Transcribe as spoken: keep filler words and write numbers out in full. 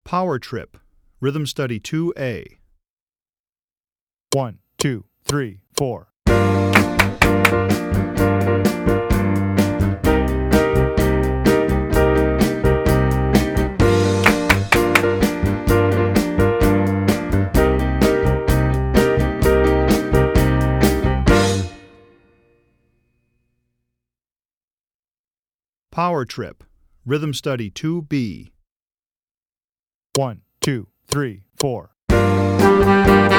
Power Trip, Rhythm Study two A. One, two, three, four. Power Trip, Rhythm Study two B. One, two, three, four.